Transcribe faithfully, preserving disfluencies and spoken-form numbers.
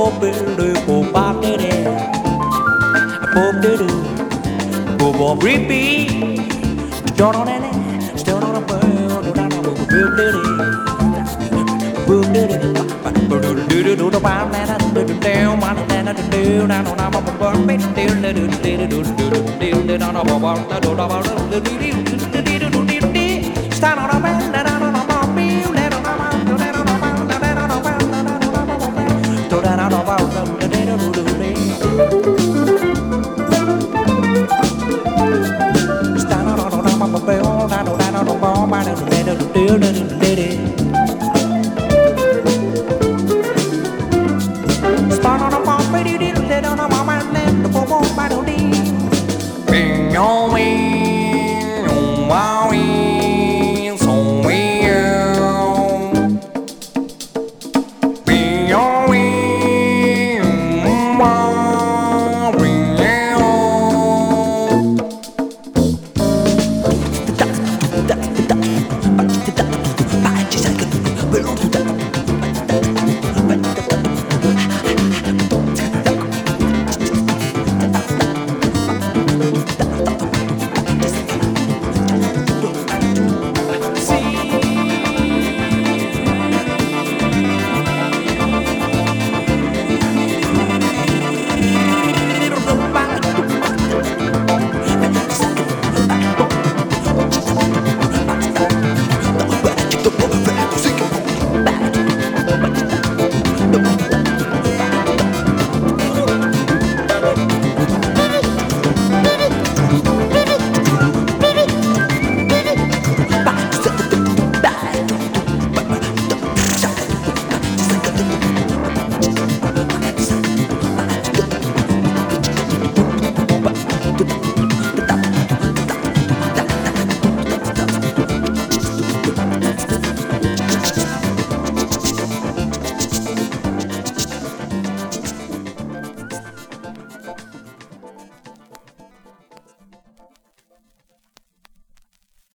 boop doo boop bop doo doo boop doo doo boop boop repeat don't on any don't on a bird don't on a boop doo doo boop doo doo boop doo doo doo doo bop na na doo doo doo ma na na doo doo na na na ma boop boop doo doo doo doo doo doo doo doo na na boop boop doo doo doo doo doo doo doo doo stand on a man na na na ma me let on a man do let on a man let on a man do let on a man do let on a man stand on a man ba ba na na na na ba ba na do let on a